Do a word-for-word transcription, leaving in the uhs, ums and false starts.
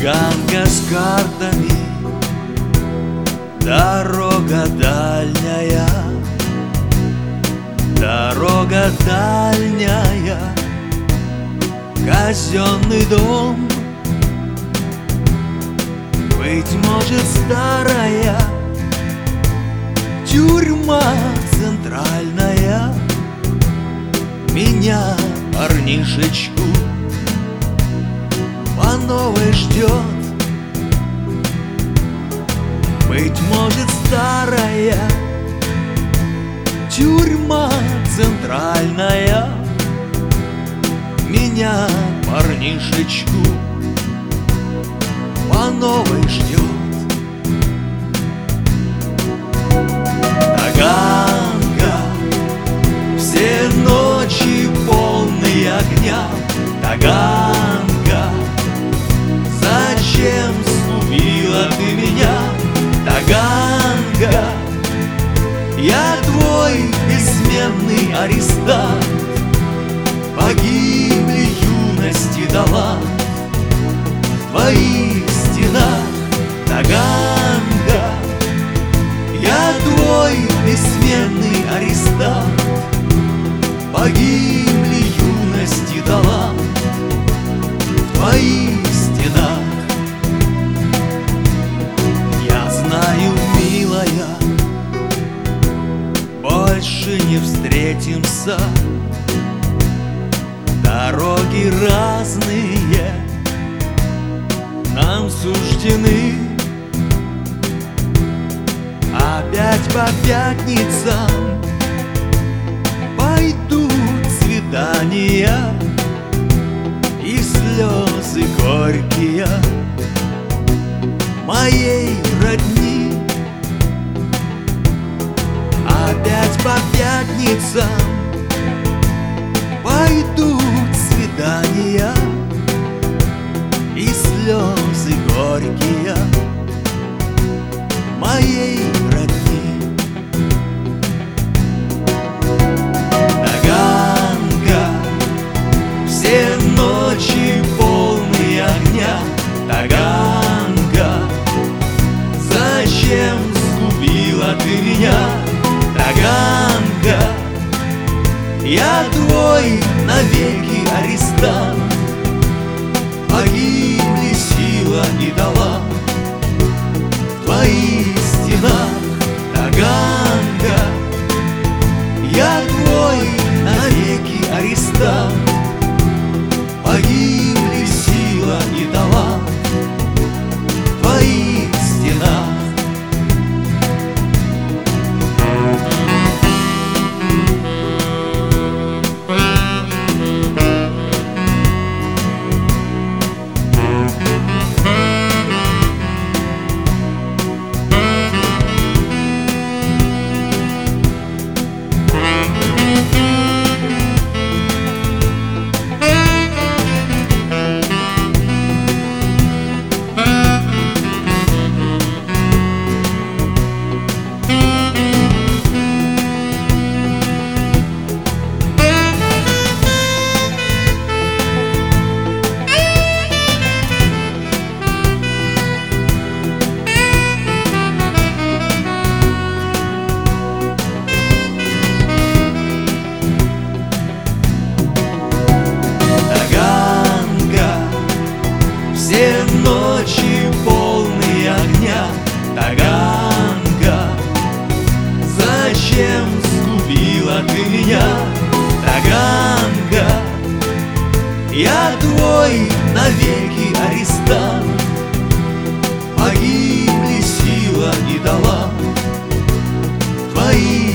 Таганка с картами, дорога дальняя, дорога дальняя, казенный дом, быть может, старая тюрьма центральная меня, парнишечку, по новой ждет. Быть может, старая тюрьма центральная меня, парнишечку, по новой ждет. Таганка, все ночи полные огня. Таганка, зачем сгубила ты меня? Таганка, я твой бессменный арестант, погибли юности талант в твоих стенах. Таганка, я твой бессменный арестант, погибли юности талант в твоих стенах. Я знаю, милая, больше не встретимся. Дороги разные нам суждены. Опять по пятницам пойдут свидания и слезы горькие моей родни. Опять по пятницам пойдут свидания и слезы горькие моей родни. Таганка, все ночи полные огня. Таганка, зачем сгубила ты меня? Таганка, я твой навеки арестант, погибли сила и талант в твоих стенах. Таганка, я твой навеки арестант, погибли сила и талант в твоих стенах. Все ночи полные огня. Таганка, зачем сгубила ты меня? Таганка, я твой навеки арестант, погибли сила и талант в твоих